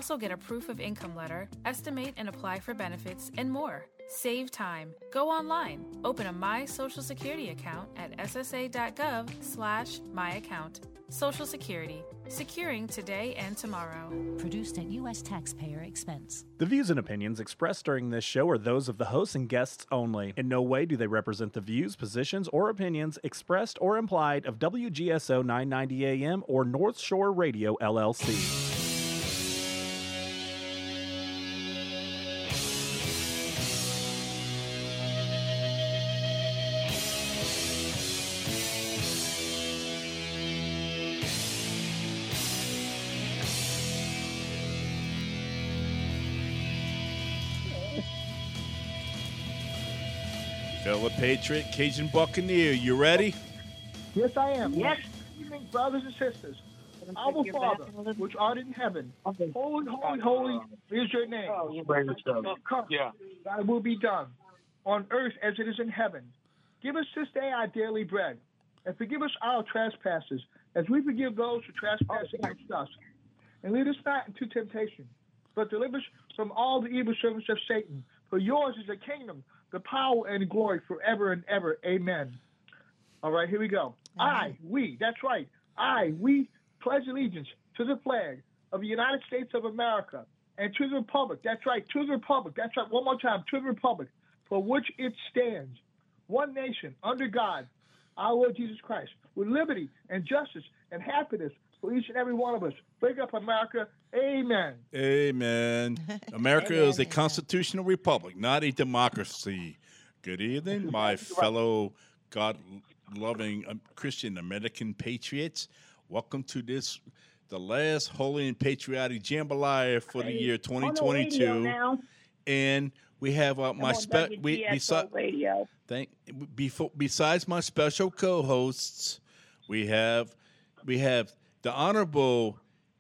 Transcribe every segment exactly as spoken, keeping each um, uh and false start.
also get a proof of income letter, estimate and apply for benefits, and more. Save time. Go online. Open a My Social Security account at ssa.gov slash my account. Social Security. Securing today and tomorrow. Produced at U S taxpayer expense. The views and opinions expressed during this show are those of the hosts and guests only. In no way do they represent the views, positions, or opinions expressed or implied of W G S O nine ninety A M or North Shore Radio, L L C. Fellow Patriot, Cajun Buccaneer, you ready? Yes, I am. Yes. Good evening, brothers and sisters. Our Father, which art in heaven, holy, holy, holy is your name. Come, Yeah. thy will be done, on earth as it is in heaven. Give us this day our daily bread, and forgive us our trespasses, as we forgive those who trespass against us. And lead us not into temptation, but deliver us from all the evil servants of Satan. For yours is the kingdom, the power, and glory forever and ever. Amen. All right, here we go. I, we, that's right. I, we pledge allegiance to the flag of the United States of America and to the republic. That's right, to the republic. That's right, one more time, to the republic, for which it stands, one nation, under God, our Lord Jesus Christ, with liberty and justice and happiness for each and every one of us. Wake up, America. Amen. Amen. America is a constitutional republic, not a democracy. Good evening, my fellow God-loving um, Christian American patriots. Welcome to this, the last Holy and Patriotic Jambalaya for the year twenty twenty-two. And we have uh, my spe- we besi- radio. Thank before besides my special co-hosts, we have we have the Honorable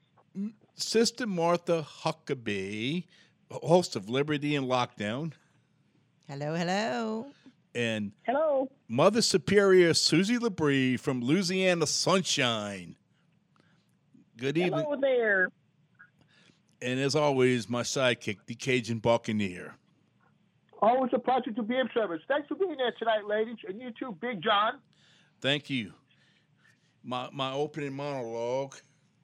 Sister Martha Huckabee, host of Liberty in Lockdown. Hello, hello. And Hello. Mother Superior Susie Labrie from Louisiana Sunshine. Good evening. Hello there. And as always, my sidekick, the Cajun Buccaneer. Always a pleasure to be of service. Thanks for being there tonight, ladies. And you too, Big John. Thank you. My my opening monologue.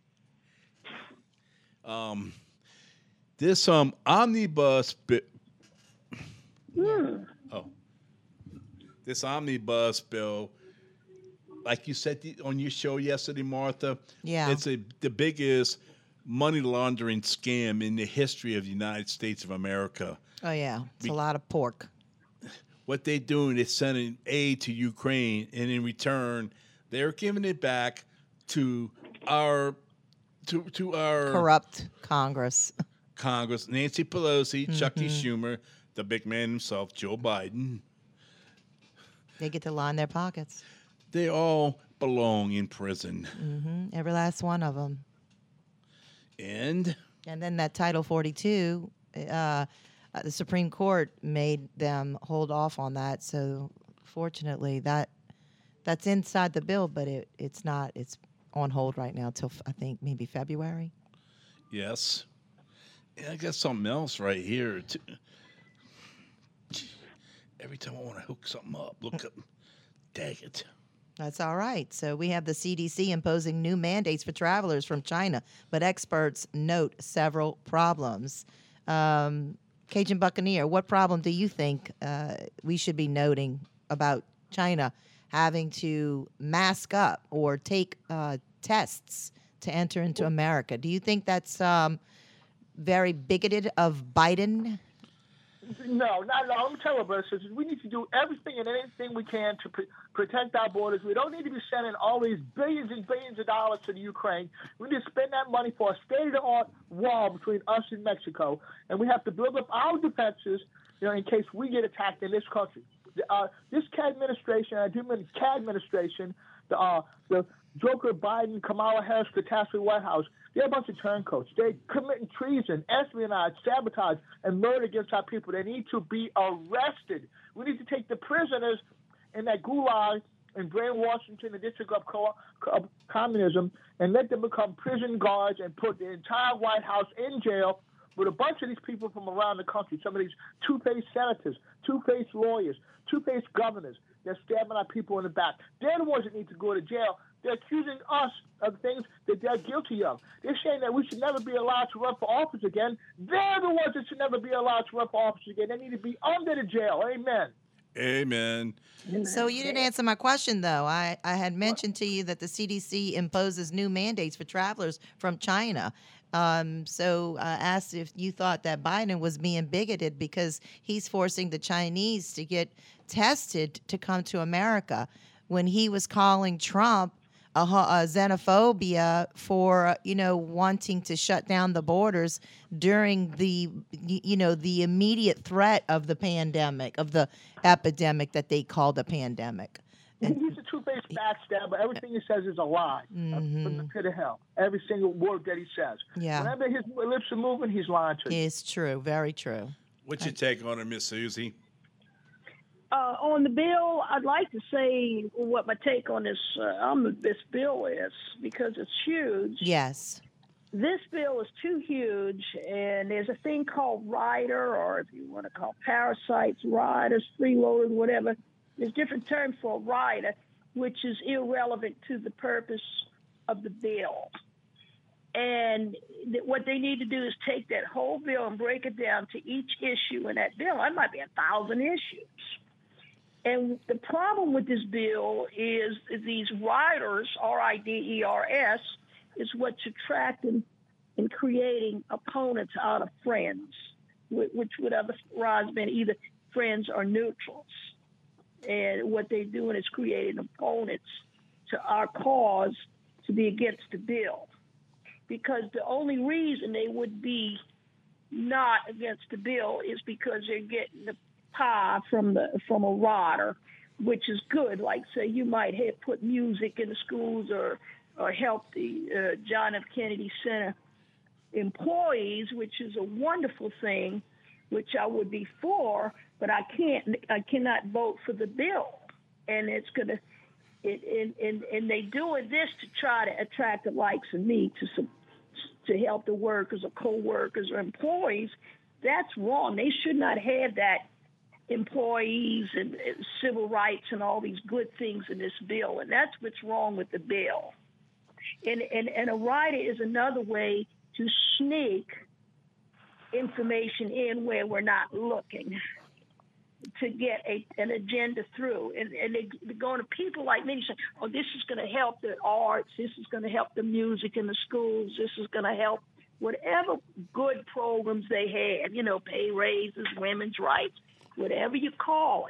Um, this um omnibus bi- Hmm. oh, this omnibus bill, like you said the- on your show yesterday, Martha. Yeah. it's a the biggest money laundering scam in the history of the United States of America. Oh, yeah. It's We- a lot of pork. What they're doing is sending aid to Ukraine, and in return, they're giving it back to our to to our Corrupt Congress. Congress, Nancy Pelosi, Chucky Schumer, the big man himself, Joe Biden. They get to line their pockets. They all belong in prison. hmm Every last one of them. And And then that Title forty-two, uh, uh, the Supreme Court made them hold off on that. So fortunately, that that's inside the bill, but it, it's not. It's on hold right now till I think maybe February. yes, and I got something else right here. Too. Every time I want to hook something up, look up, dang it. That's all right. So we have the C D C imposing new mandates for travelers from China, but experts note several problems. Um, Cajun Buccaneer, what problem do you think uh, we should be noting about China having to mask up or take uh, tests to enter into America? Do you think that's um, very bigoted of Biden? No, not at all. Let me tell you, brothers and sisters, we need to do everything and anything we can to pr- protect our borders. We don't need to be sending all these billions and billions of dollars to the Ukraine. We need to spend that money for a state-of-the-art wall between us and Mexico, and we have to build up our defenses, you know, in case we get attacked in this country. The, uh, this K administration, I do mean K administration, the uh, the Joker Biden, Kamala Harris, catastrophe White House, they're a bunch of turncoats. They're committing treason, espionage, sabotage, and murder against our people. They need to be arrested. We need to take the prisoners in that gulag and brainwash them to the district of, co- of communism and let them become prison guards and put the entire White House in jail with a bunch of these people from around the country, some of these two-faced senators, two-faced lawyers, two-faced governors. They're stabbing our people in the back. They're the ones that need to go to jail. They're accusing us of things that they're guilty of. They're saying that we should never be allowed to run for office again. They're the ones that should never be allowed to run for office again. They need to be under the jail. Amen. Amen. So you didn't answer my question, though. I, I had mentioned to you that the C D C imposes new mandates for travelers from China. Um, so I asked if you thought that Biden was being bigoted because he's forcing the Chinese to get tested to come to America when he was calling Trump a, a xenophobia for, you know, wanting to shut down the borders during the, you know, the immediate threat of the pandemic, of the epidemic that they called a pandemic. He's a two-faced backstabber. Everything he says is a lie Mm-hmm. from the pit of hell. Every single word that he says. Yeah. Whenever his lips are moving, he's lying to you. It's true. Very true. What's your take on it, Miss Susie? Uh, on the bill, I'd like to say what my take on this uh, on this bill is, because it's huge. Yes. This bill is too huge, and there's a thing called rider, or if you want to call parasites, riders, freeloaders, whatever. There's different terms for a rider, which is irrelevant to the purpose of the bill. And th- what they need to do is take that whole bill and break it down to each issue in that bill. That might be a thousand issues. And the problem with this bill is these riders, R I D E R S, is what's attracting and creating opponents out of friends, which would otherwise been either friends or neutrals. And what they're doing is creating opponents to our cause to be against the bill. Because the only reason they would be not against the bill is because they're getting the pie from the from a rider, which is good. Like, say, you might have put music in the schools or, or help the uh, John F. Kennedy Center employees, which is a wonderful thing, which I would be for, but I can't, I cannot vote for the bill. And it's going to, it, and, and, and they doing this to try to attract the likes of me to to help the workers or co-workers or employees. That's wrong. They should not have that employees and, and civil rights and all these good things in this bill. And that's what's wrong with the bill. And, and, and a rider is another way to sneak information in where we're not looking to get a, an agenda through. And, and they, they're going to people like me saying, oh, this is going to help the arts, this is going to help the music in the schools, this is going to help whatever good programs they have, you know, pay raises, women's rights, whatever you call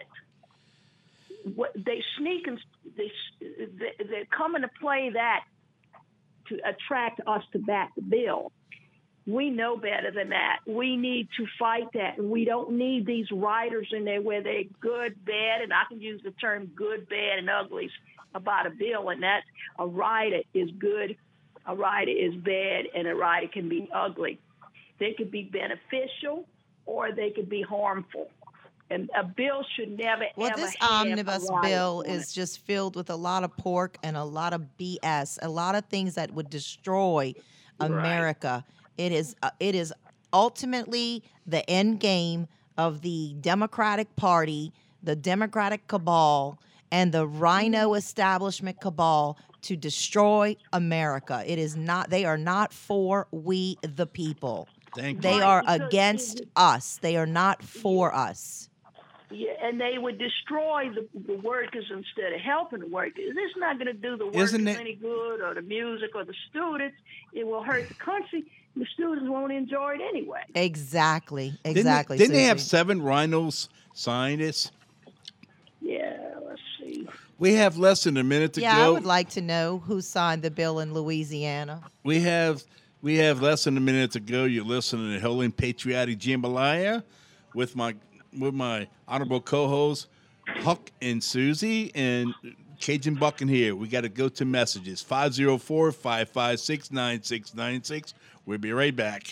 it. What they sneak and they, they're coming to play that to attract us to back the bill. We know better than that. We need to fight that. And we don't need these writers in there where they're good, bad, and I can use the term good, bad, and uglies about a bill. And that's a writer is good, a writer is bad, and a writer can be ugly. They could be beneficial or they could be harmful. And a bill should never, Well, ever this have omnibus a rider bill on is it. just filled with a lot of pork and a lot of B S, a lot of things that would destroy America. It is uh, it is ultimately the end game of the Democratic Party, the Democratic cabal, and the Rhino establishment cabal to destroy America. It is not. They are not for we the people. Thank They you. are Right, because against it- us. They are not for us. Yeah, and they would destroy the, the workers instead of helping the workers. It's not going to do the workers Isn't it- any good, or the music, or the students. It will hurt the country. The students won't enjoy it anyway. Exactly. Didn't they- Exactly. Didn't they have Susie. seven rhinos sign this? Yeah, let's see. We have less than a minute to Yeah, go. I would like to know who signed the bill in Louisiana. We have we have less than a minute to go. You're listening to Helen Patriotic Jambalaya with my with my honorable co-hosts Huck and Susie and Cajun Bucking here. We got to go to messages five zero four, five five six, nine six nine six. We'll be right back.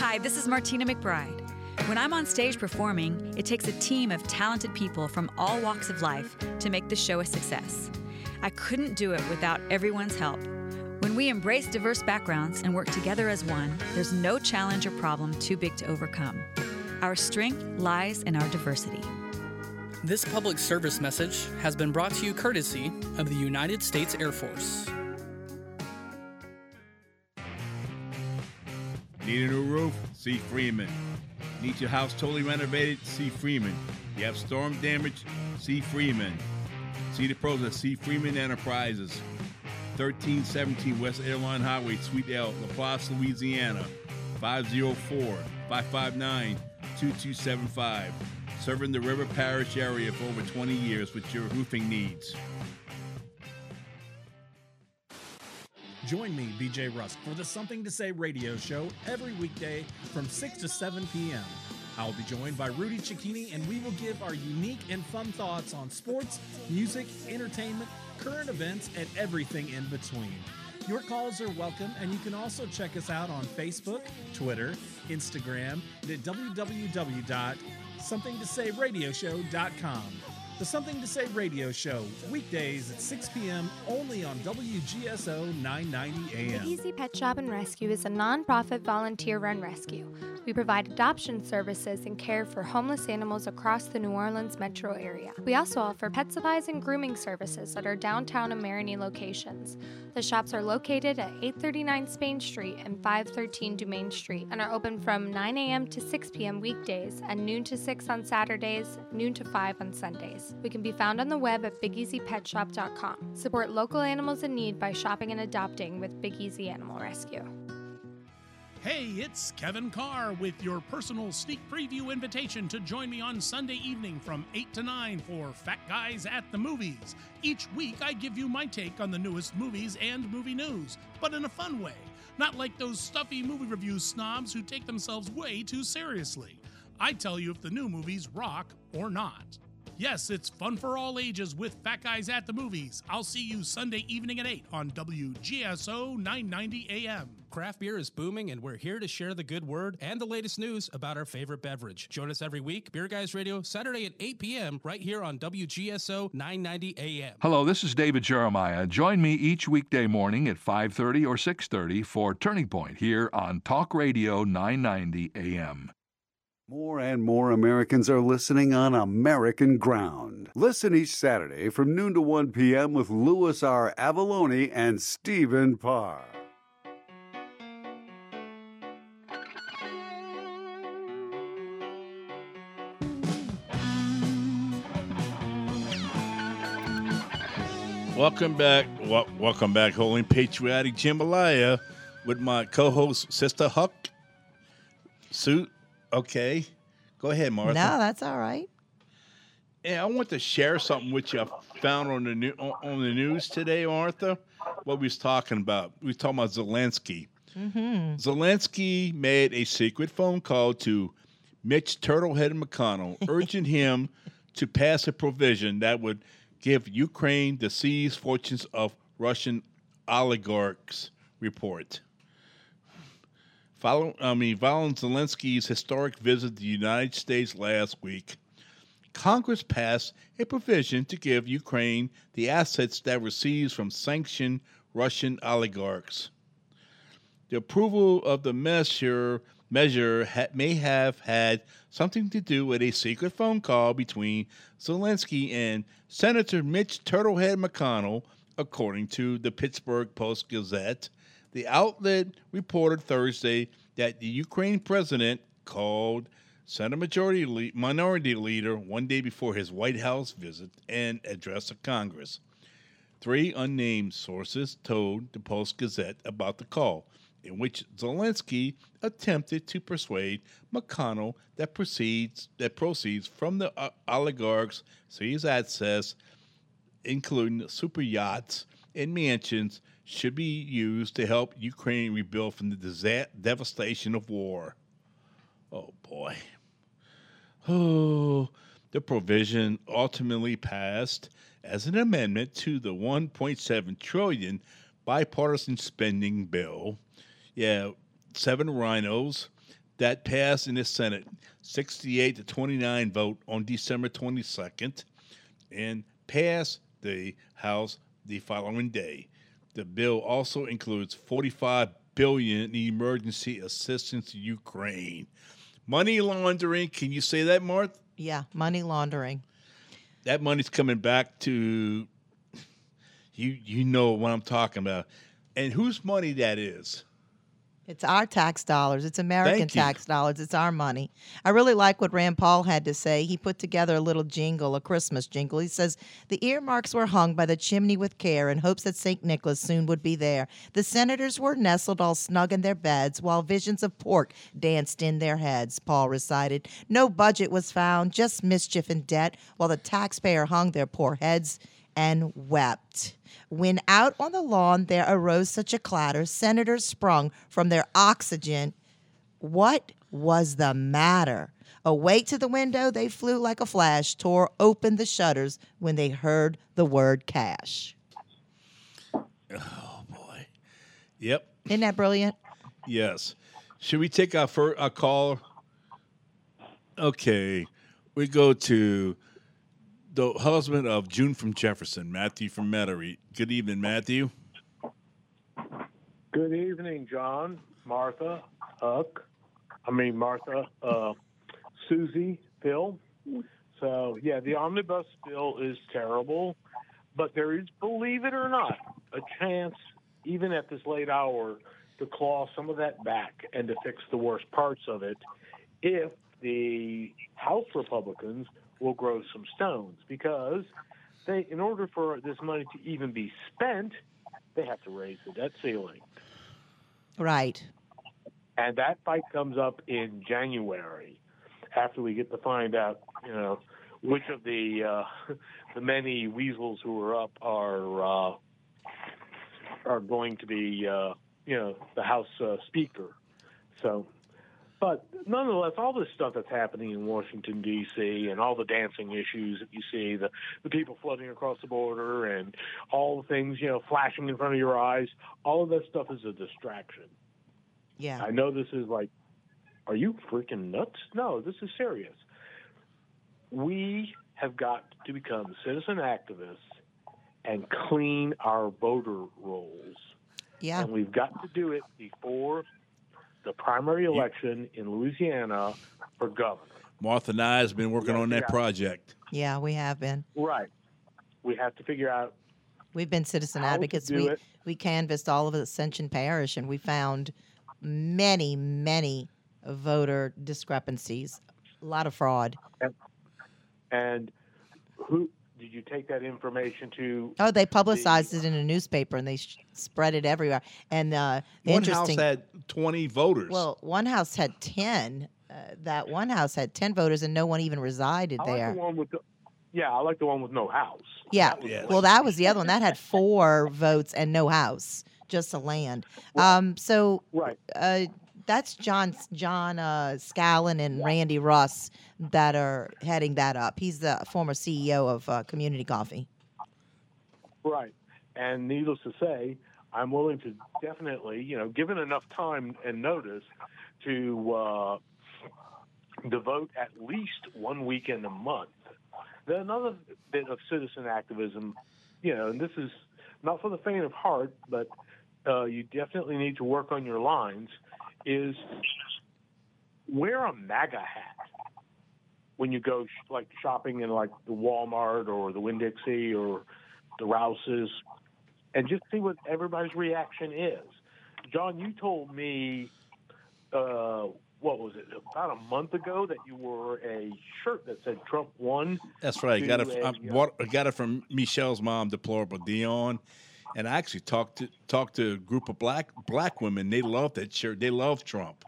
Hi, this is Martina McBride. When I'm on stage performing, it takes a team of talented people from all walks of life to make the show a success. I couldn't do it without everyone's help. When we embrace diverse backgrounds and work together as one, there's no challenge or problem too big to overcome. Our strength lies in our diversity. This public service message has been brought to you courtesy of the United States Air Force. Need a new roof? See Freeman. Need your house totally renovated? See Freeman. You have storm damage? See Freeman. See the pros at See Freeman Enterprises. thirteen seventeen West Airline Highway, Suite L, LaPlace, Louisiana. five oh four, five five nine, two two seven five. Serving the River Parish area for over twenty years with your roofing needs. Join me, B J Rusk, for the Something to Say radio show every weekday from six to seven p.m. I'll be joined by Rudy Cicchini, and we will give our unique and fun thoughts on sports, music, entertainment, current events, and everything in between. Your calls are welcome, and you can also check us out on Facebook, Twitter, Instagram, and at w w w dot something to say radio show dot com. The Something to Say radio show, weekdays at six p.m. only on W G S O nine ninety A M. Big Easy Pet Shop and Rescue is a non-profit volunteer-run rescue. We provide adoption services and care for homeless animals across the New Orleans metro area. We also offer pet supplies and grooming services at our downtown and Marigny locations. The shops are located at eight thirty-nine Spain Street and five thirteen Dumaine Street and are open from nine a.m. to six p.m. weekdays and noon to six on Saturdays, noon to five on Sundays. We can be found on the web at big easy pet shop dot com. Support local animals in need by shopping and adopting with Big Easy Animal Rescue. Hey, it's Kevin Carr with your personal sneak preview invitation to join me on Sunday evening from eight to nine for Fat Guys at the Movies. Each week, I give you my take on the newest movies and movie news, but in a fun way. Not like those stuffy movie review snobs who take themselves way too seriously. I tell you if the new movies rock or not. Yes, it's fun for all ages with Fat Guys at the Movies. I'll see you Sunday evening at eight on W G S O nine ninety A M. Craft beer is booming, and we're here to share the good word and the latest news about our favorite beverage. Join us every week, Beer Guys Radio, Saturday at eight p.m. right here on W G S O nine ninety A M. Hello, this is David Jeremiah. Join me each weekday morning at five thirty or six thirty for Turning Point here on Talk Radio nine ninety A M. More and more Americans are listening on American ground. Listen each Saturday from noon to one p.m. with Louis R. Avalone and Stephen Parr. Welcome back. Wel- welcome back, Holy Patriotic Jambalaya with my co-host, Sister Huck. Sue. Okay. Go ahead, Martha. No, that's all right. Yeah, I want to share something with you I found on the new, on, on the news today, Martha. What we was talking about. We was talking about Zelensky. Mm-hmm. Zelensky made a secret phone call to Mitch Turtlehead McConnell, urging him to pass a provision that would give Ukraine the seized fortunes of Russian oligarchs, report. Follow, I mean, following Zelensky's historic visit to the United States last week, Congress passed a provision to give Ukraine the assets that were seized from sanctioned Russian oligarchs. The approval of the measure, measure ha- may have had something to do with a secret phone call between Zelensky and Senator Mitch Turtlehead McConnell, according to the Pittsburgh Post-Gazette. The outlet reported Thursday that the Ukraine president called Senate Majority Le- Minority Leader one day before his White House visit and address to Congress. Three unnamed sources told the Post-Gazette about the call, in which Zelensky attempted to persuade McConnell that proceeds that proceeds from the uh, oligarchs' seized assets, including super yachts and mansions, should be used to help Ukraine rebuild from the disa- devastation of war. Oh, boy. Oh, the provision ultimately passed as an amendment to the one point seven trillion dollars bipartisan spending bill. Yeah, seven rhinos that passed in the Senate, sixty-eight to twenty-nine vote on December twenty-second, and passed the House the following day. The bill also includes forty-five billion dollars in emergency assistance to Ukraine. Money laundering, can you say that, Martha? Yeah, money laundering. That money's coming back to you. You know what I'm talking about, and whose money that is. It's our tax dollars. It's American Thank you. tax dollars. It's our money. I really like what Rand Paul had to say. He put together a little jingle, a Christmas jingle. He says, the earmarks were hung by the chimney with care in hopes that Saint Nicholas soon would be there. The senators were nestled all snug in their beds while visions of pork danced in their heads, Paul recited. No budget was found, just mischief and debt, while the taxpayer hung their poor heads and wept. When out on the lawn there arose such a clatter, senators sprung from their oxygen. What was the matter? Away to the window they flew like a flash, tore open the shutters when they heard the word cash. Oh, boy. Yep. Isn't that brilliant? Yes. Should we take our first our call? Okay. We go to the husband of June from Jefferson, Matthew from Metairie. Good evening, Matthew. Good evening, John, Martha, Huck. I mean, Martha, uh, Susie, Phil. So, yeah, the omnibus bill is terrible, but there is, believe it or not, a chance, even at this late hour, to claw some of that back and to fix the worst parts of it if the House Republicans will grow some stones, because they, in order for this money to even be spent, they have to raise the debt ceiling. Right. And that fight comes up in January after we get to find out, you know, which of the uh, the many weasels who are up are uh, are going to be, uh, you know, the House uh, Speaker. So. But nonetheless, all this stuff that's happening in Washington, D C, and all the dancing issues that you see, the, the people flooding across the border and all the things, you know, flashing in front of your eyes, all of that stuff is a distraction. Yeah. I know this is like, are you freaking nuts? No, this is serious. We have got to become citizen activists and clean our voter rolls. Yeah. And we've got to do it before the primary election in Louisiana for governor. Martha and I has been working on that Yeah. project. Yeah, we have been. Right. We have to figure out. We've been citizen How to advocates. do We it. we canvassed all of Ascension Parish, and we found many, many voter discrepancies. A lot of fraud. And, and who did you take that information to? Oh, they publicized it in a newspaper, and they sh- spread it everywhere. And uh, the One house interesting, had twenty voters. well, one house had ten. Uh, that one house had ten voters, and no one even resided I like there. the one with the, yeah, I like the one with no house. Yeah. Well, that was the other one. That had four votes and no house, just a land. Um, so right. uh, that's John John uh, Scallon and Randy Russ that are heading that up. He's the former C E O of uh, Community Coffee. Right. And needless to say, I'm willing to definitely, you know, given enough time and notice, to uh, devote at least one weekend a month. Then another bit of citizen activism, you know, and this is not for the faint of heart, but uh, you definitely need to work on your lines, is wear a MAGA hat when you go sh- like shopping in like the Walmart or the Winn-Dixie or the Rouse's, and just see what everybody's reaction is. John, you told me, uh, what was it, about a month ago that you wore a shirt that said Trump won. That's right. I got it. to I, a, bought, I got it from Michelle's mom, Deplorable Dion, and I actually talked to talked to a group of black black women. They love that shirt. They love Trump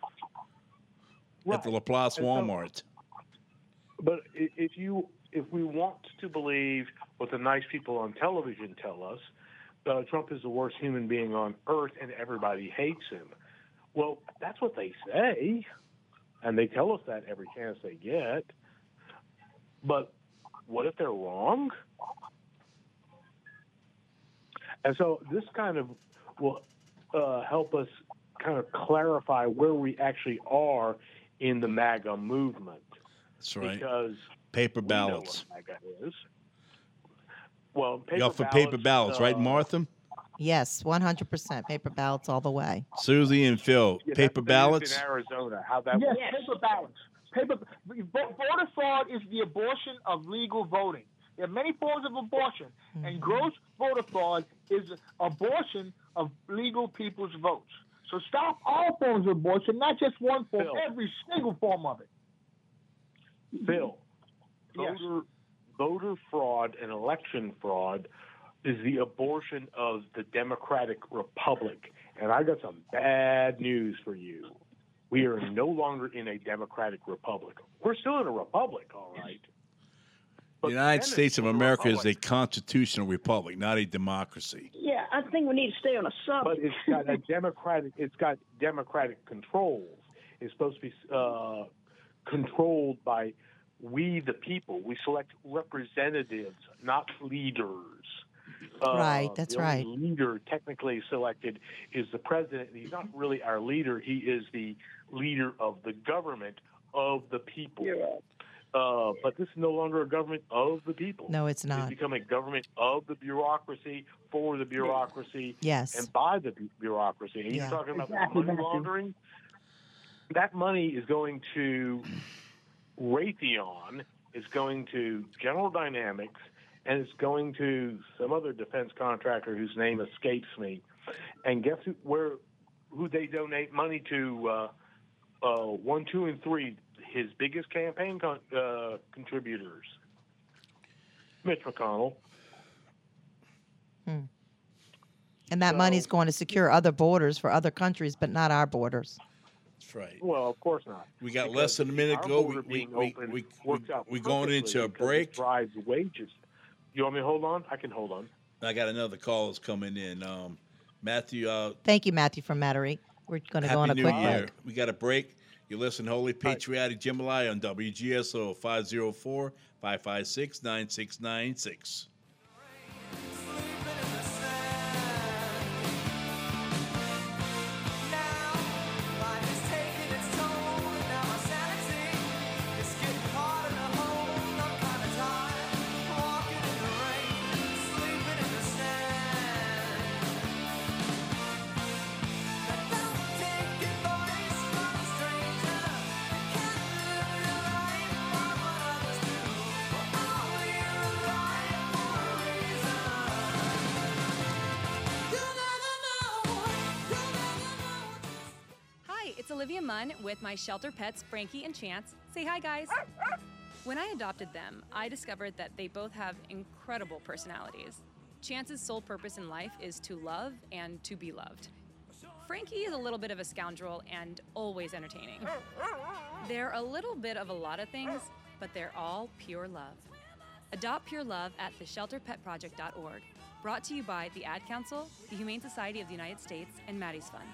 at the LaPlace And so- Walmart. But i- if you if we want to believe what the nice people on television tell us, uh, Trump is the worst human being on earth and everybody hates him. Well, that's what they say, and they tell us that every chance they get. But what if they're wrong? And so this kind of will uh, help us kind of clarify where we actually are in the MAGA movement. That's right. Because paper we ballots. know what MAGA is. Well, paper Y'all for ballots, paper ballots, uh, right, Martha? Yes, one hundred percent paper ballots all the way. Susie and Phil, Yeah, paper that's what they used ballots. in Arizona. How that Yes, works? paper ballots. Paper vo- voter fraud is the abortion of legal voting. There are many forms of abortion, Mm-hmm. and gross voter fraud is abortion of legal people's votes. So stop all forms of abortion, not just one form, Phil. every single form of it. Phil, Yes. voter, voter fraud and election fraud is the abortion of the Democratic Republic. And I got some bad news for you. We are no longer in a Democratic Republic. We're still in a republic, all right. The United then States of it's a America is a republic. constitutional republic, not a democracy. Yeah, I think we need to stay on a But subject. it's got a democratic. It's got democratic controls. It's supposed to be uh, controlled by we, the people. We select representatives, not leaders. Uh, Right, that's the only right. Leader technically selected is the president. He's not really our leader. He is the leader of the government of the people. Uh, but this is no longer a government of the people. No, it's not. It's become a government of the bureaucracy, for the bureaucracy, Yes. and by the bu- bureaucracy. And Yeah. you're talking about Exactly, money Matthew. laundering? That money is going to Raytheon, is going to General Dynamics, and it's going to some other defense contractor whose name escapes me. And guess who, where, who they donate money to? Uh, uh, one, two, and three. His biggest campaign con- uh, contributors, Mitch McConnell. Hmm. And that money's going to secure other borders for other countries, but not our borders. That's right. Well, of course not. We got Because less than a minute our to go. We, border we, being we, open we, works we, out we going into perfectly a because break. it drives wages. You want me to hold on? I can hold on. I got another call that's coming in. Um, Matthew, uh, Thank you, Matthew from Metairie. We're going to go on a Happy quick New Year. break. We got a break. You listen to Holy Patriotic Jambalaya on W G S O five oh four, five five six, nine six nine six. Hi, it's Olivia Munn with my shelter pets, Frankie and Chance. Say hi, guys. When I adopted them, I discovered that they both have incredible personalities. Chance's sole purpose in life is to love and to be loved. Frankie is a little bit of a scoundrel and always entertaining. They're a little bit of a lot of things, but they're all pure love. Adopt pure love at the shelter pet project dot org. Brought to you by the Ad Council, the Humane Society of the United States, and Maddie's Fund.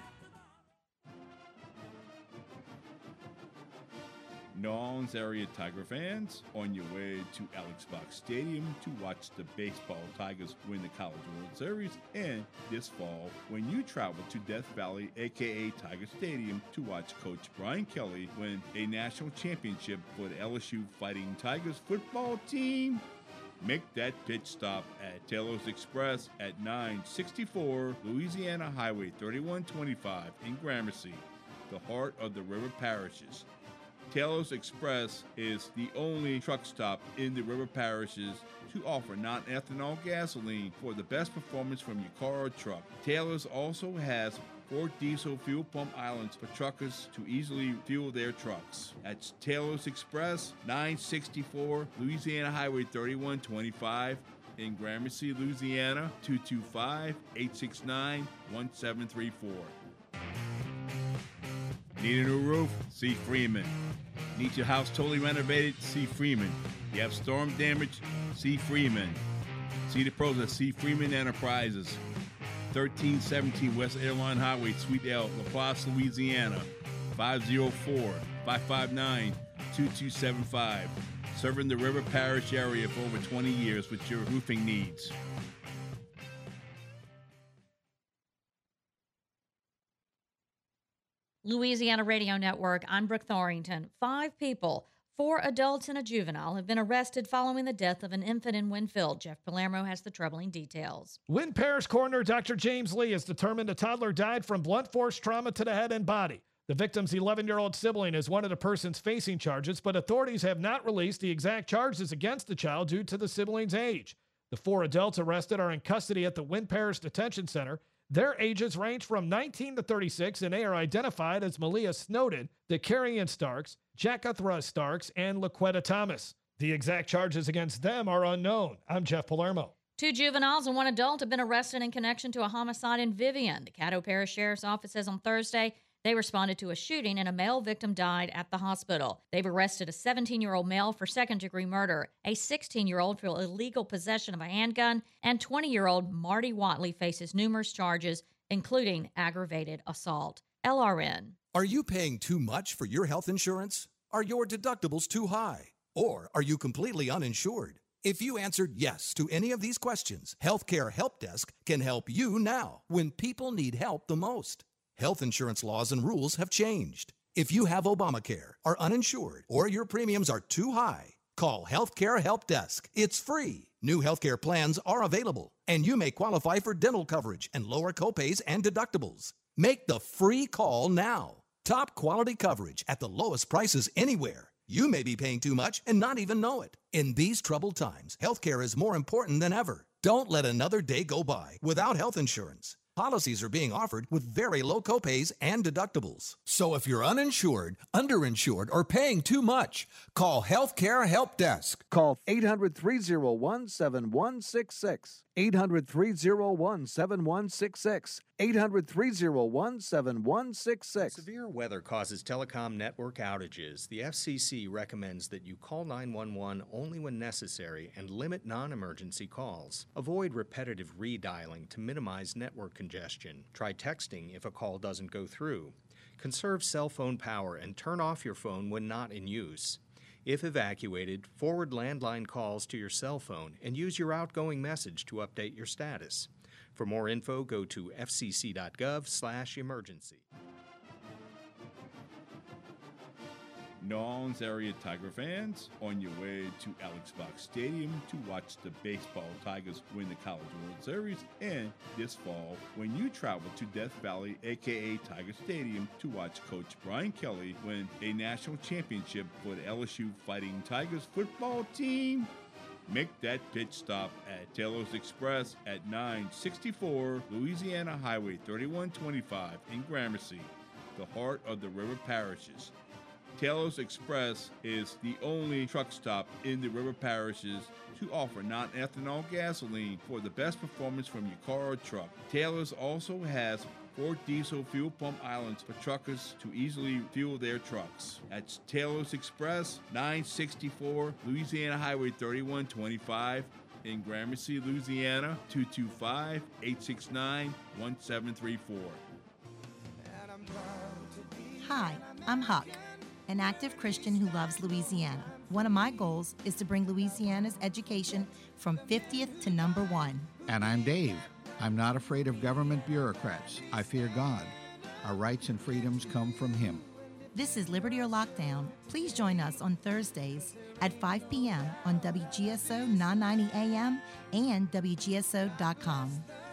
New Orleans area Tiger fans, on your way to Alex Box Stadium to watch the baseball Tigers win the College World Series, and this fall when you travel to Death Valley, aka Tiger Stadium, to watch Coach Brian Kelly win a national championship for the L S U Fighting Tigers football team. Make that pit stop at Taylor's Express at nine sixty-four Louisiana Highway thirty-one twenty-five in Gramercy, the heart of the river parishes. Taylor's Express is the only truck stop in the river parishes to offer non-ethanol gasoline for the best performance from your car or truck. Taylor's also has four diesel fuel pump islands for truckers to easily fuel their trucks. That's Taylor's Express, nine sixty-four Louisiana Highway thirty-one twenty-five in Gramercy, Louisiana, two two five, eight six nine, one seven three four. Need a new roof? See Freeman. Need your house totally renovated? See Freeman. You have storm damage? See Freeman. See the pros at See Freeman Enterprises. thirteen seventeen West Airline Highway, Suite L, La Place, Louisiana. five oh four, five five nine, two two seven five. Serving the River Parish area for over twenty years with your roofing needs. Louisiana Radio Network, I'm Brooke Thorington. Five people, four adults and a juvenile, have been arrested following the death of an infant in Winfield. Jeff Palermo has the troubling details. Wynn Parish Coroner Doctor James Lee has determined a toddler died from blunt force trauma to the head and body. The victim's eleven-year-old sibling is one of the persons facing charges, but authorities have not released the exact charges against the child due to the sibling's age. The four adults arrested are in custody at the Wynn Parish Detention Center. Their ages range from nineteen to thirty-six, and they are identified as Malia Snowden, Decarian Starks, Jackathra Starks, and Laquetta Thomas. The exact charges against them are unknown. I'm Jeff Palermo. Two juveniles and one adult have been arrested in connection to a homicide in Vivian. The Caddo Parish Sheriff's Office says on Thursday they responded to a shooting and a male victim died at the hospital. They've arrested a seventeen-year-old male for second-degree murder, a sixteen-year-old for illegal possession of a handgun, and twenty-year-old Marty Watley faces numerous charges, including aggravated assault. L R N. Are you paying too much for your health insurance? Are your deductibles too high? Or are you completely uninsured? If you answered yes to any of these questions, Healthcare Help Desk can help you now when people need help the most. Health insurance laws and rules have changed. If you have Obamacare, are uninsured, or your premiums are too high, call Healthcare Help Desk. It's free. New healthcare plans are available, and you may qualify for dental coverage and lower copays and deductibles. Make the free call now. Top quality coverage at the lowest prices anywhere. You may be paying too much and not even know it. In these troubled times, healthcare is more important than ever. Don't let another day go by without health insurance. Policies are being offered with very low copays and deductibles. So if you're uninsured, underinsured, or paying too much, call Healthcare Help Desk. Call eight hundred, three oh one, seven one six six. eight hundred, three oh one, seven one six six. eight hundred, three oh one, seven one six six. Severe weather causes telecom network outages. The F C C recommends that you call nine one one only when necessary and limit non-emergency calls. Avoid repetitive redialing to minimize network congestion. Try texting if a call doesn't go through. Conserve cell phone power and turn off your phone when not in use. If evacuated, forward landline calls to your cell phone and use your outgoing message to update your status. For more info, go to f c c dot gov slash emergency. New Orleans area Tiger fans, on your way to Alex Box Stadium to watch the baseball Tigers win the College World Series, and this fall, when you travel to Death Valley, aka Tiger Stadium, to watch Coach Brian Kelly win a national championship for the L S U Fighting Tigers football team. Make that pitch stop at Taylor's Express at nine sixty-four Louisiana Highway thirty-one twenty-five in Gramercy, the heart of the river parishes. Taylor's Express is the only truck stop in the river parishes to offer non-ethanol gasoline for the best performance from your car or truck. Taylor's also has four diesel fuel pump islands for truckers to easily fuel their trucks. That's Taylor's Express, nine sixty-four Louisiana Highway thirty-one twenty-five in Gramercy, Louisiana, two two five, eight six nine, one seven three four. Hi, I'm Huck, an active Christian who loves Louisiana. One of my goals is to bring Louisiana's education from fiftieth to number one. And I'm Dave. I'm not afraid of government bureaucrats. I fear God. Our rights and freedoms come from Him. This is Liberty or Lockdown. Please join us on Thursdays at five p.m. on W G S O nine ninety A M and W G S O dot com.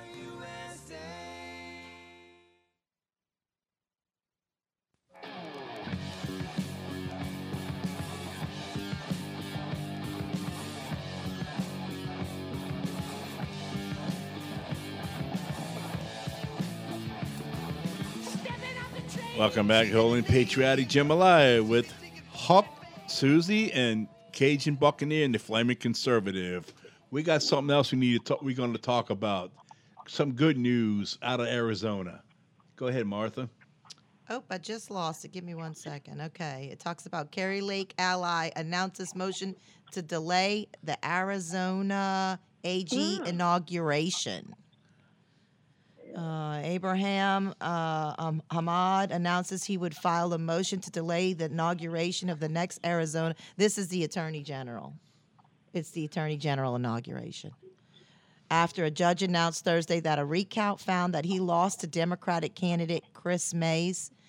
Welcome back, Holding Patriotic Jambalaya with Huck, Susie, and Cajun Buccaneer and the Flaming Conservative. We got something else we need to talk. We're going to talk about some good news out of Arizona. Go ahead, Martha. Oh, I just lost it. Give me one second. Okay. It talks about Kerry Lake Ally announces motion to delay the Arizona A G mm. inauguration. Uh, Abraham uh, um, Hamad announces he would file a motion to delay the inauguration of the next Arizona. This is the Attorney General. It's the Attorney General inauguration. After a judge announced Thursday that a recount found that he lost to Democratic candidate Chris Mays,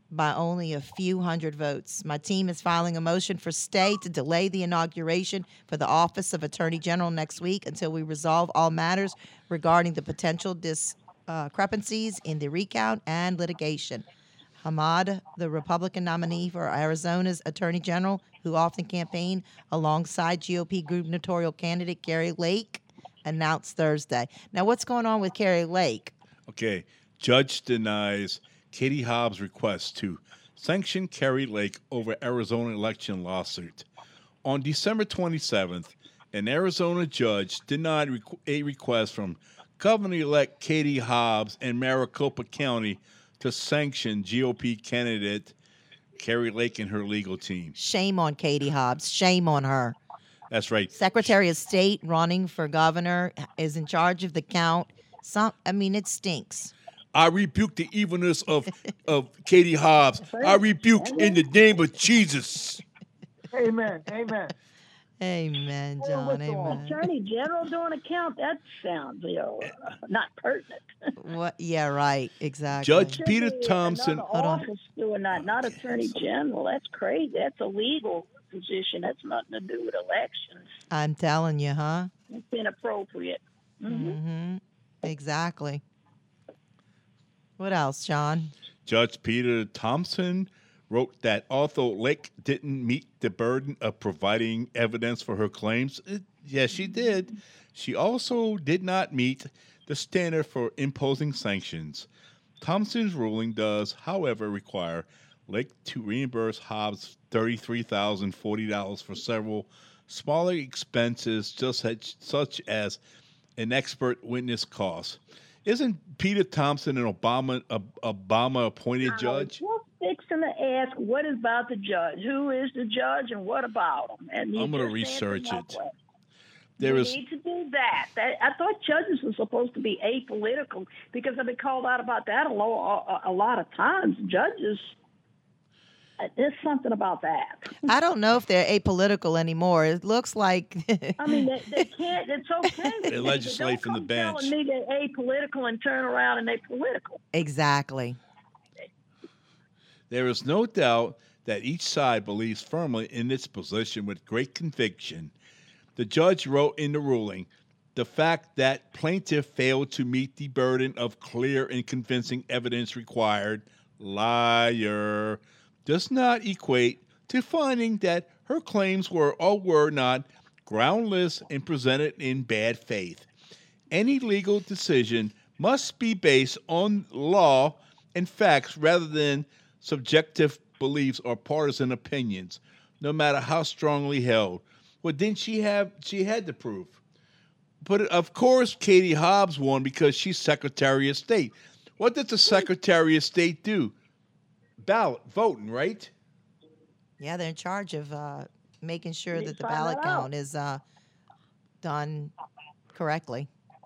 by only a few hundred votes. My team is filing a motion for stay to delay the inauguration for the office of Attorney General next week until we resolve all matters regarding the potential discrepancies in the recount and litigation. Hamad, the Republican nominee for Arizona's Attorney General, who often campaigned alongside G O P gubernatorial candidate Kari Lake, announced Thursday. Now, what's going on with Kari Lake? Okay, judge denies Katie Hobbs' request to sanction Kari Lake over Arizona election lawsuit. On December twenty-seventh, an Arizona judge denied requ- a request from Governor-elect Katie Hobbs in Maricopa County to sanction G O P candidate Kari Lake and her legal team. Shame on Katie Hobbs. Shame on her. That's right. Secretary of State running for governor is in charge of the count. Some, I mean, it stinks. I rebuke the evilness of, of Katie Hobbs. I rebuke in the name of Jesus. Amen. Amen. Amen, Well, John. with the Amen. Attorney General doing a count, that sounds, you know, uh, not pertinent. What? Yeah, right. Exactly. Judge Should Peter be Thompson. another office doing that, not Attorney General. That's crazy. That's a legal position. That's nothing to do with elections. I'm telling you, huh? It's inappropriate. Mm-hmm. Mm-hmm. Exactly. What else, John? Judge Peter Thompson wrote that although Lake didn't meet the burden of providing evidence for her claims, it, yes, she did, she also did not meet the standard for imposing sanctions. Thompson's ruling does, however, require Lake to reimburse Hobbs thirty-three thousand forty dollars for several smaller expenses, just such, such as an expert witness cost. Isn't Peter Thompson an Obama a, Obama appointed judge? We're fixing to ask what is about the judge, who is the judge, and what about him. And you I'm going to just answered research my it. question. There we is need to do that. that. I thought judges were supposed to be apolitical because I've been called out about that a, lo- a, a lot of times. Judges, uh, there's something about that. I don't know if they're apolitical anymore. It looks like. I mean, they, they can't. It's okay. They legislate from the bench. Telling me they're apolitical and turn around and they're political. Exactly. There is no doubt that each side believes firmly in its position with great conviction. The judge wrote in the ruling, the fact that plaintiff failed to meet the burden of clear and convincing evidence required, liar, does not equate to finding that her claims were or were not groundless and presented in bad faith. Any legal decision must be based on law and facts rather than subjective beliefs or partisan opinions, no matter how strongly held. Well, didn't she have, she had to prove. But of course, Katie Hobbs won because she's Secretary of State. What does the Secretary of State do? Ballot voting, right? Yeah, they're in charge of uh, making sure You that the find ballot that count out. is uh, done correctly.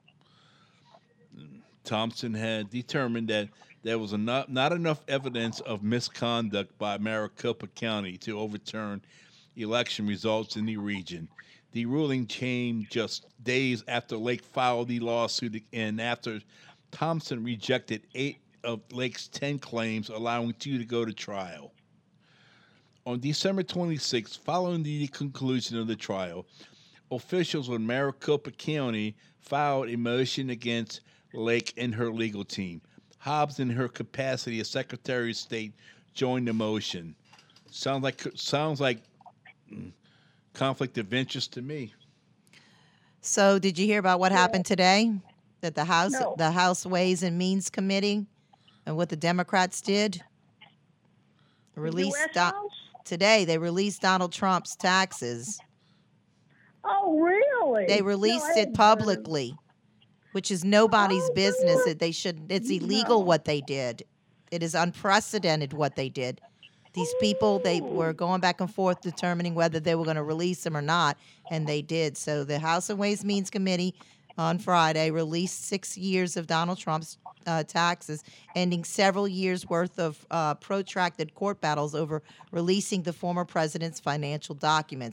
Thompson had determined that there was enough, not enough evidence of misconduct by Maricopa County to overturn election results in the region. The ruling came just days after Lake filed the lawsuit and after Thompson rejected eight of Lake's ten claims, allowing two to go to trial. On December twenty-sixth, following the conclusion of the trial, officials in Maricopa County filed a motion against Lake and her legal team. Hobbs, in her capacity as Secretary of State, joined the motion. Sounds like sounds like mm, conflict of interest to me. So, did you hear about what happened today? That the House, No. the House Ways and Means Committee, and what the Democrats did, released U S Do- House? today. They released Donald Trump's taxes. Oh, really? They No, released I it didn't publicly, which is nobody's Oh, business. really? That they should. It's illegal No. what they did. It is unprecedented what they did. These people, they were going back and forth determining whether they were going to release him or not, and they did. So the House and Ways Means Committee on Friday released six years of Donald Trump's uh, taxes, ending several years' worth of uh, protracted court battles over releasing the former president's financial documents.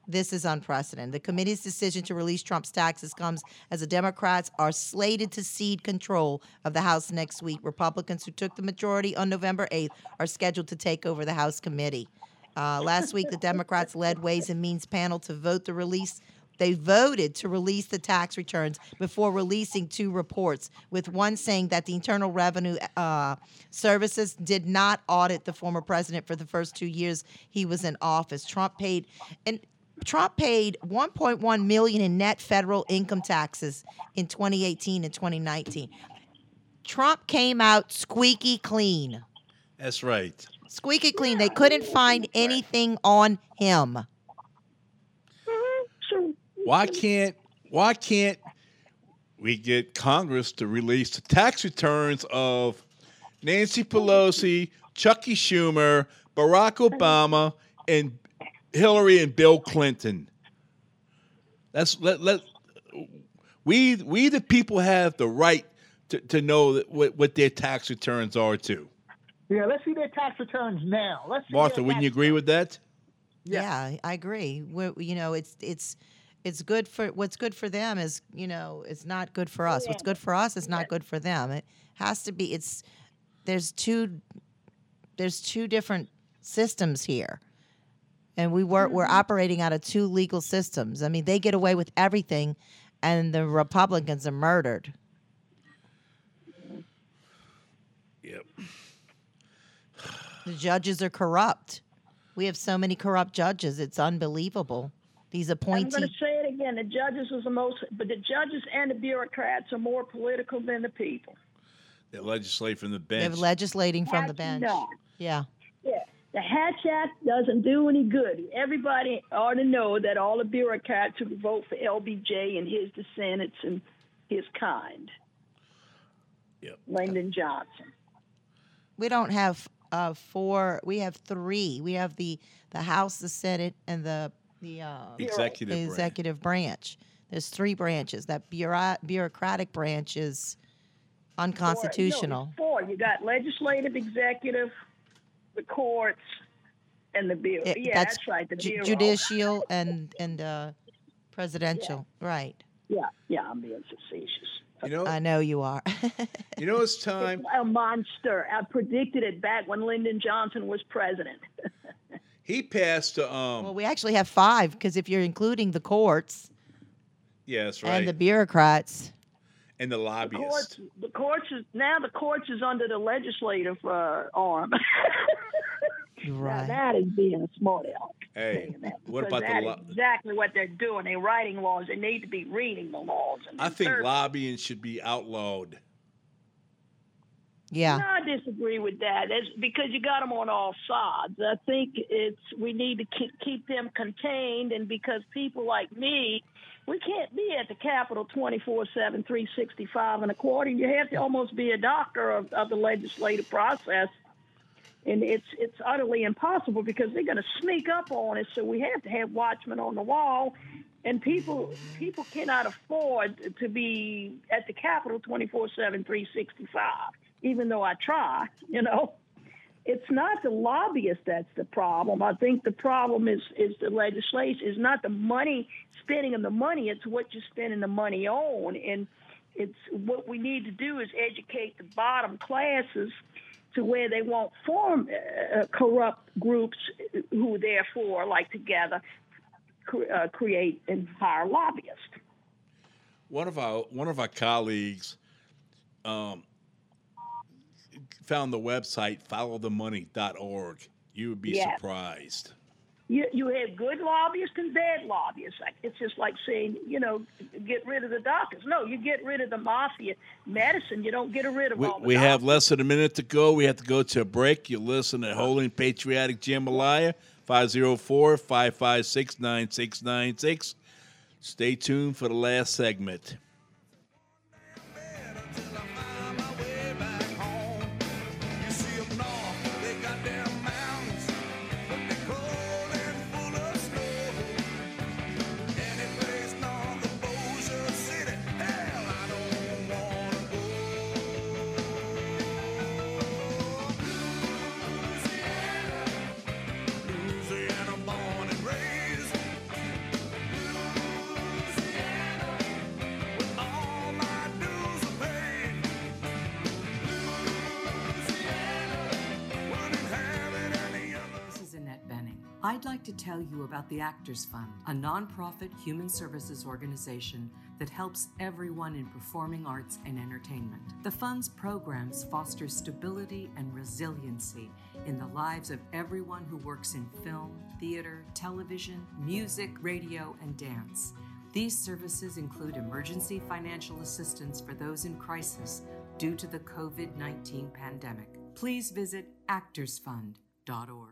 This is unprecedented. The committee's decision to release Trump's taxes comes as the Democrats are slated to cede control of the House next week. Republicans who took the majority on November eighth are scheduled to take over the House committee. Uh, last week, the Democrats led Ways and Means panel to vote the release. They voted to release the tax returns before releasing two reports, with one saying that the Internal Revenue uh, Services did not audit the former president for the first two years he was in office. Trump paid and Trump paid one point one million dollars in net federal income taxes in twenty eighteen and twenty nineteen. Trump came out squeaky clean. That's right. Squeaky clean. They couldn't find anything on him. Why can't why can't we get Congress to release the tax returns of Nancy Pelosi, Chucky Schumer, Barack Obama, and Hillary and Bill Clinton? That's let let we we the people have the right to, to know that what, what their tax returns are too. Yeah, let's see their tax returns now. Let's see Martha, their wouldn't tax you agree with that? Yeah, I agree. We're, you know, it's it's it's good for what's good for them is, you know, it's not good for us. What's good for us is not good for them. It has to be. It's there's two there's two different systems here, and we were we're operating out of two legal systems. I mean, they get away with everything, and the Republicans are murdered. Yep. The judges are corrupt. We have so many corrupt judges. It's unbelievable. These I'm appointees. going to say it again. The judges is the most, but the judges and the bureaucrats are more political than the people. They legislate from the bench. They're legislating from the bench. No. Yeah. Yeah. The Hatch Act doesn't do any good. Everybody ought to know that all the bureaucrats who vote for L B J and his descendants and his kind. Yep. Lyndon Johnson. We don't have uh, four. We have three. We have the, the House, the Senate, and the the uh, Executive the branch. executive branch. There's three branches. That bureau- bureaucratic branch is unconstitutional. Four. No, four. You got legislative, executive, the courts, and the bureau. It- yeah, that's, right. The ju- bureau. judicial and and uh, presidential. Right. Yeah, yeah. I'm being facetious. You know, I know you are. you know, it's time. A monster. I predicted it back when Lyndon Johnson was president. He passed. Uh, um. Well, we actually have five because if you're including the courts Yeah, that's right. and the bureaucrats. And the The lobbyists. courts, the courts is now the courts is under the legislative uh, arm. Right. Now that is being a smart aleck. Hey, what Because about that the? is Lo- exactly what they're doing. They're writing laws. They need to be reading the laws. And I think interpreting. lobbying should be outlawed. Yeah. No, I disagree with that. It's because you got them on all sides. I think it's we need to keep, keep them contained, and because people like me, we can't be at the Capitol twenty-four seven, three sixty-five and a quarter. You have to almost be a doctor of, of the legislative process, and it's it's utterly impossible because they're going to sneak up on us. So we have to have watchmen on the wall, and people people cannot afford to be at the Capitol twenty-four seven, three sixty-five. Even though I try, you know, it's not the lobbyists that's the problem. I think the problem is is the legislation, is not the money, spending of the money. It's what you're spending the money on. And it's what we need to do is educate the bottom classes to where they won't form uh, corrupt groups who therefore, like together, cre- uh, create and hire lobbyists. One of our one of our colleagues um, found the website follow the money dot org. You would be Yes. surprised. You you have good lobbyists and bad lobbyists. Like, it's just like saying, you know, get rid of the doctors. No, you get rid of the mafia medicine. You don't get rid of We, all the we doctors. have less than a minute to go. We have to go to a break. You listen to Holy and Patriotic Jambalaya, five oh four, five five six, nine six nine six. Stay tuned for the last segment. I'd like to tell you about the Actors Fund, a nonprofit human services organization that helps everyone in performing arts and entertainment. The fund's programs foster stability and resiliency in the lives of everyone who works in film, theater, television, music, radio, and dance. These services include emergency financial assistance for those in crisis due to the covid nineteen pandemic. Please visit actors fund dot org.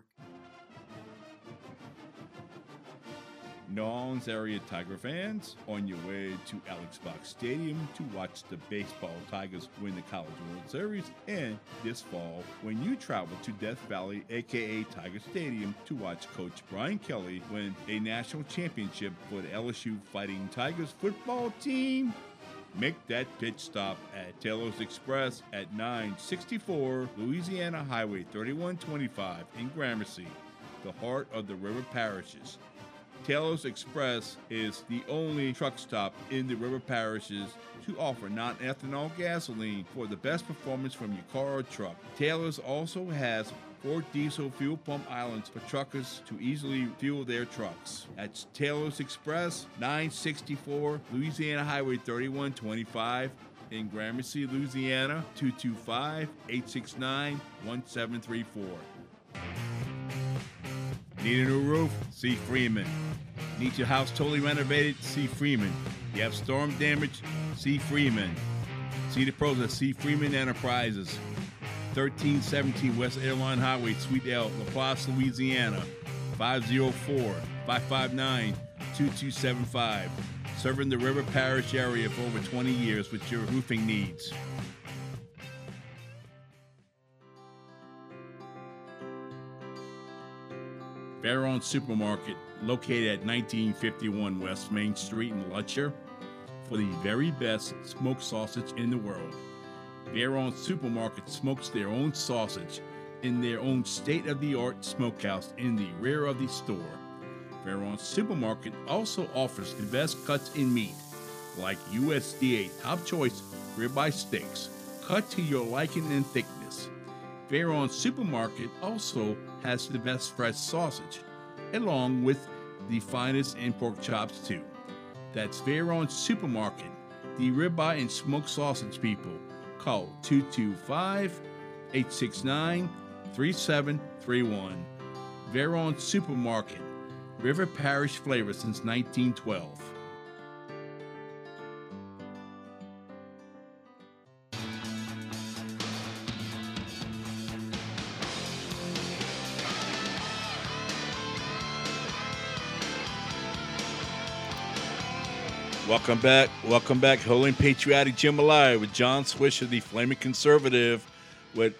New Orleans area Tiger fans, on your way to Alex Box Stadium to watch the baseball Tigers win the College World Series, and this fall when you travel to Death Valley, aka Tiger Stadium, to watch Coach Brian Kelly win a national championship for the L S U Fighting Tigers football team. Make that pitch stop at Taylor's Express at nine sixty-four Louisiana Highway thirty-one twenty-five in Gramercy, the heart of the river parishes. Taylor's Express is the only truck stop in the river parishes to offer non-ethanol gasoline for the best performance from your car or truck. Taylor's also has four diesel fuel pump islands for truckers to easily fuel their trucks. That's Taylor's Express, nine sixty-four Louisiana Highway thirty-one twenty-five in Gramercy, Louisiana, two two five, eight six nine, one seven three four. Need a new roof? See Freeman. Need your house totally renovated? See Freeman. You have storm damage? See Freeman. See the pros at See Freeman Enterprises. thirteen seventeen West Airline Highway, Suite L, La Place, Louisiana. five oh four, five five nine, two two seven five. Serving the River Parish area for over twenty years with your roofing needs. Fairlawn Supermarket, located at nineteen fifty-one West Main Street in Lutcher, for the very best smoked sausage in the world. Fairlawn Supermarket smokes their own sausage in their own state-of-the-art smokehouse in the rear of the store. Fairlawn Supermarket also offers the best cuts in meat, like U S D A Top Choice ribeye steaks, cut to your liking and thickness. Fairlawn Supermarket also has the best fresh sausage, along with the finest in pork chops too. That's Fairlawn Supermarket, the ribeye and smoked sausage people. Call two two five, eight six nine, three seven three one. Fairlawn Supermarket, River Parish flavor since nineteen twelve. Welcome back. Welcome back. Holding Patriotic Jim Alive with John Swisher, the Flaming Conservative, with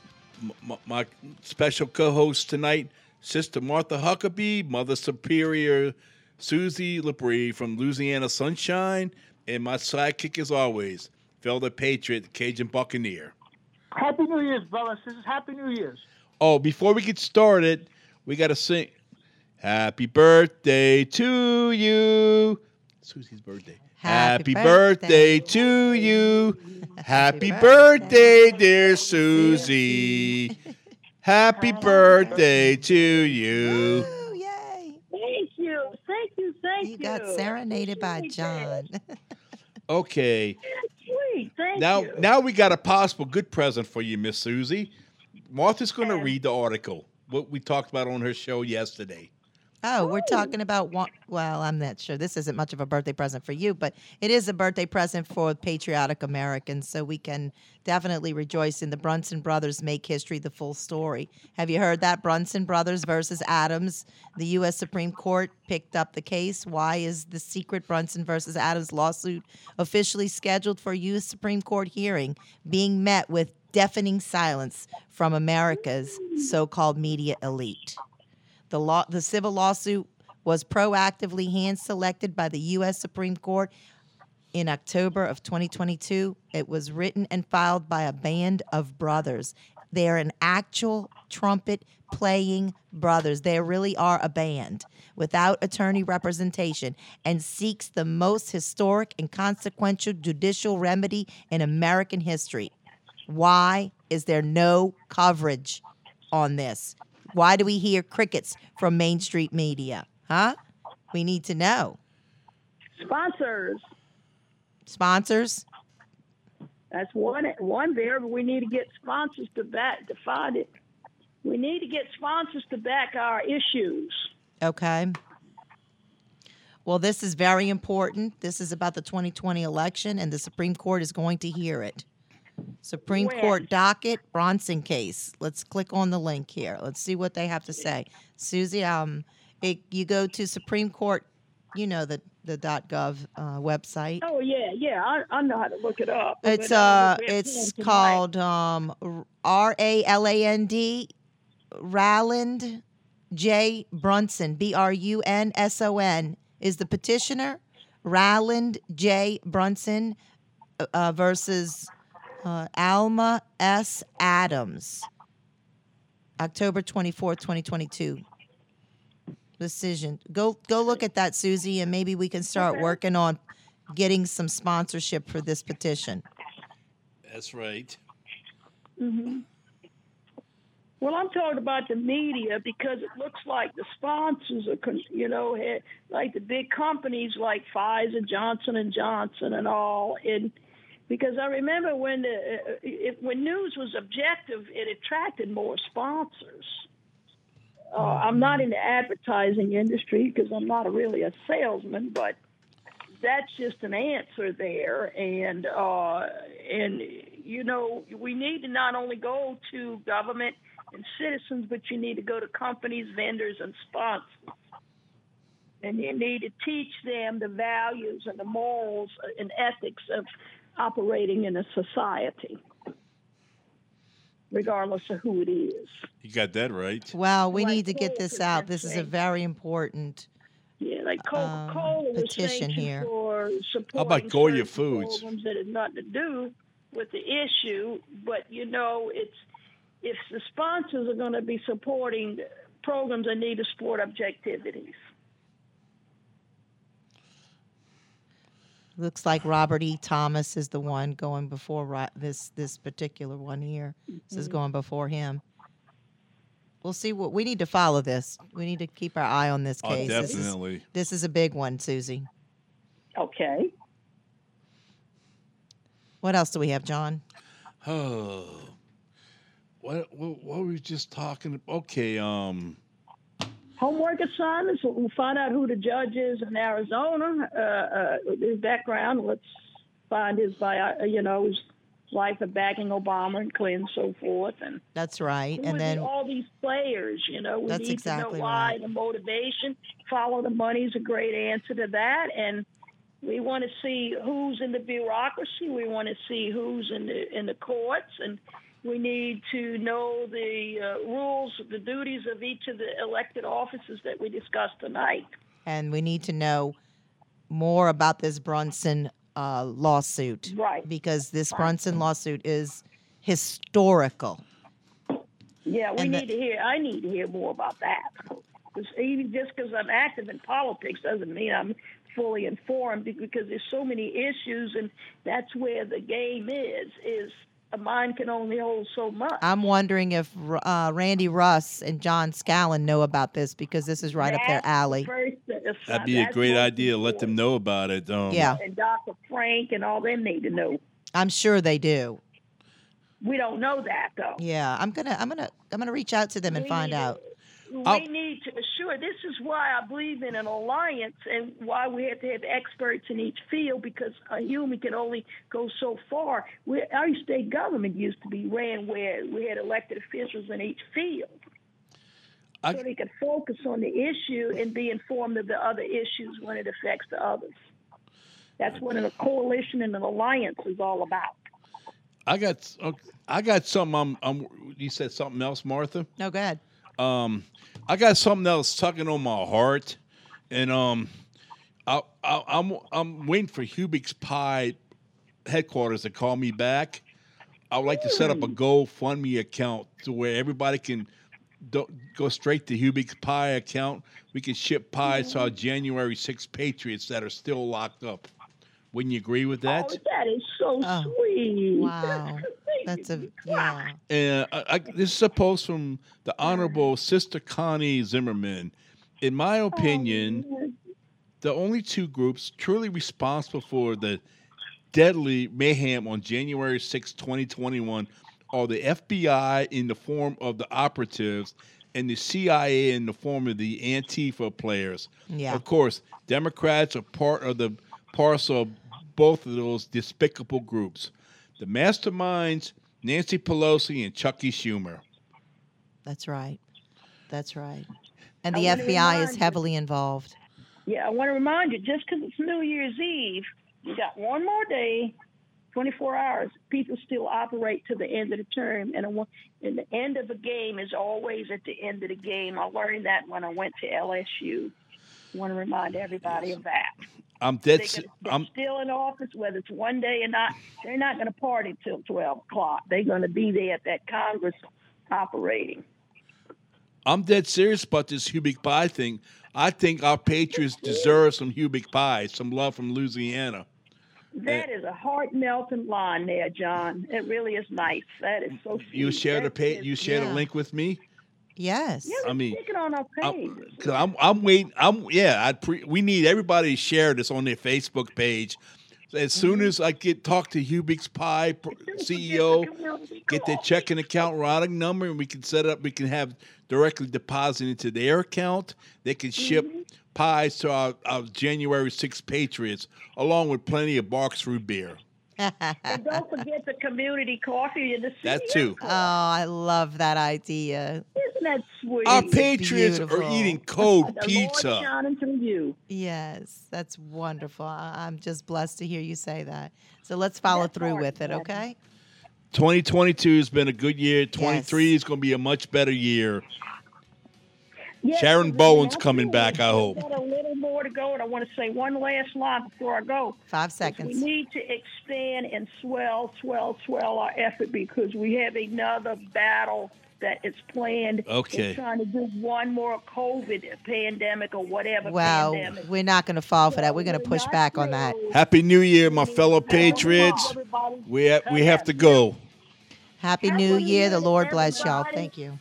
m- my special co-host tonight, Sister Martha Huckabee, Mother Superior Susie Labrie from Louisiana Sunshine, and my sidekick as always, Phil the Patriot, Cajun Buccaneer. Happy New Year's, brothers. This is Happy New Year's. Oh, before we get started, we got to sing Happy Birthday to you. Susie's birthday. Happy, Happy birthday. birthday to you. Happy, Happy birthday, birthday, dear Susie. Happy birthday to you. Ooh, yay. Thank you. Thank you. Thank you. You got serenaded by John. Okay. Sweet. Thank now, you. Now we got a possible good present for you, Miss Susie. Martha's going to read the article, what we talked about on her show yesterday. Oh, we're talking about one. Well, I'm not sure. This isn't much of a birthday present for you, but it is a birthday present for patriotic Americans, so we can definitely rejoice in the Brunson brothers make history, the full story. Have you heard that? Brunson brothers versus Adams. The U S Supreme Court picked up the case. Why is the secret Brunson versus Adams lawsuit officially scheduled for a U S Supreme Court hearing being met with deafening silence from America's so-called media elite? The law, the civil lawsuit was proactively hand-selected by the U S Supreme Court in October of twenty twenty-two. It was written and filed by a band of brothers. They're an actual trumpet-playing brothers. They really are a band without attorney representation and seeks the most historic and consequential judicial remedy in American history. Why is there no coverage on this? Why do we hear crickets from Main Street Media? Huh? We need to know. Sponsors. Sponsors? That's one one there, but we need to get sponsors to back to find it. We need to get sponsors to back our issues. Okay. Well, this is very important. This is about the twenty twenty election, and the Supreme Court is going to hear it. Supreme When? Court docket, Bronson case. Let's click on the link here. Let's see what they have to say. Susie, um, it, you go to Supreme Court, you know, the, the .gov uh, website. Oh yeah, yeah, I, I know how to look it up. It's but I uh, don't know if it's we have called um, R A L A N D, Rowland J. Brunson, B R U N S O N, is the petitioner. Rowland J. Brunson uh, versus uh, Alma S. Adams, October twenty-fourth, twenty twenty-two. Decision. Go go look at that, Susie, and maybe we can start Okay. working on getting some sponsorship for this petition. That's right. hmm Well, I'm talking about the media because it looks like the sponsors are, con- you know, had, like the big companies like Pfizer, Johnson and Johnson, and all. And because I remember when the uh, it, when news was objective, it attracted more sponsors. Uh, I'm not in the advertising industry because I'm not a, really a salesman, but that's just an answer there. And uh, and you know, we need to not only go to government and citizens, but you need to go to companies, vendors, and sponsors. And you need to teach them the values and the morals and ethics of operating in a society, regardless of who it is. You got that right. Well, we Like need to get this Coke, out. This is a that's very important. Yeah, like Um, Coca-Cola was petition sanctioned here. for supporting How about Goya certain Foods? programs that has nothing to do with the issue. But you know, it's if the sponsors are going to be supporting programs that need to support objectivities. Looks like Robert E. Thomas is the one going before Ro- this this particular one here. This is Mhm. going before him. We'll see what we need to follow this. We need to keep our eye on this Oh, case. This is- definitely. This is a big one, Susie. Okay. What else do we have, John? Oh, what, what what were we just talking? Okay, um, Homework assignments. We'll find out who the judge is in Arizona. Uh, uh, his background. Let's find his bio. You know, his life of backing Obama and Clinton, so forth, and That's right. who And would then be all these players. You know, we That's need exactly to know why, right. the motivation. Follow the money is a great answer to that, and we want to see who's in the bureaucracy. We want to see who's in the in the courts, and we need to know the uh, rules, the duties of each of the elected offices that we discussed tonight. and we need to know more about this Brunson uh, lawsuit. Right. Because this Brunson lawsuit is historical. Yeah, we And the- need to hear. I need to hear more about that. 'Cause even just because I'm active in politics doesn't mean I'm fully informed, because there's so many issues, and that's where the game is. Is a mind can only hold so much. I'm wondering if uh, Randy Russ and John Scallon know about this, because this is right up their That's alley. the first- that's- that'd be a that's great most idea. Let them know about it. Um, Yeah. And Doctor Frank and all them need to know. I'm sure they do. We don't know that though. Yeah, I'm gonna, I'm gonna, I'm gonna reach out to them and We find need- out. We Oh. need to assure. This is why I believe in an alliance, and why we have to have experts in each field, because a human can only go so far. We, our state government used to be ran where we had elected officials in each field, I- so they could focus on the issue and be informed of the other issues when it affects the others. That's what a coalition and an alliance is all about. I got okay, I got something. I'm, I'm. You said something else, Martha. No, go ahead. Um, I got something else tugging on my heart, and um, I, I, I'm I'm waiting for Hubix Pie headquarters to call me back. I would like to set up a GoFundMe account to where everybody can do, go straight to Hubix Pie account. We can ship pies to our January sixth Patriots that are still locked up. Wouldn't you agree with that? Oh, that is so Oh, sweet. wow. That's a yeah. And I, I, this is a post from the Honorable Sister Connie Zimmerman. In my opinion, the only two groups truly responsible for the deadly mayhem on January sixth, twenty twenty-one are the F B I in the form of the operatives and the C I A in the form of the Antifa players. Yeah. Of course, Democrats are part of the parcel of both of those despicable groups. The masterminds, Nancy Pelosi and Chucky Schumer. That's right. That's right. And I the wanna F B I is remind you- heavily involved. Yeah, I want to remind you, just because it's New Year's Eve, you got one more day, twenty-four hours. People still operate to the end of the term, and, I want, and the end of the game is always at the end of the game. I learned that when I went to L S U. I want to remind everybody of that. I'm dead. They're, se- gonna, they're I'm still in office, whether it's one day or not. They're not going to party till twelve o'clock. They're going to be there at that Congress operating. I'm dead serious about this Hubic Pie thing. I think our Patriots deserve some Hubic Pie, some love from Louisiana. That is a heart-melting line there, John. It really is nice. That is so sweet. You share the That pa- is- you share yeah. the link with me. Yes. Yeah, I mean, stick it on our page. Cause I'm I'm waiting. I'm yeah. I pre- we need everybody to share this on their Facebook page. As soon as I get talk to Hubic's Pie pr- C E O, get their checking account routing number, and we can set up. We can have directly deposited into their account. They can ship pies to our, our January sixth Patriots, along with plenty of Barks root beer. And don't forget the community coffee in the city. That too. Oh, I love that idea. Isn't that sweet? Our Patriots are Beautiful. eating cold The pizza. Lord shining through you. Yes, that's wonderful. I- I'm just blessed to hear you say that. So let's follow through with it, okay? twenty twenty-two has been a good year. twenty-three is going to be a much better year. Yes, Sharon and Bowen's that's coming it. back, I We've hope. got a little more to go, and I want to say one last line before I go. Five We seconds. need to expand and swell, swell, swell our effort because we have another battle that is planned. Okay. We're trying to do one more COVID pandemic or whatever Well, pandemic. we're not going to fall for that. We're going to push back on that. Happy New Year, my fellow Patriots. We ha- we have to go. Happy New Year. The Lord bless y'all. Thank you.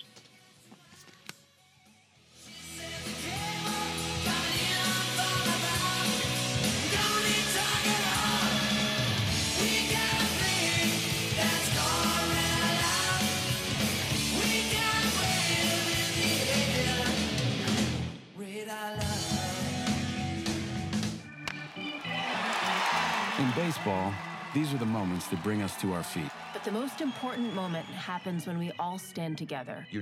In baseball, these are the moments that bring us to our feet. But the most important moment happens when we all stand together.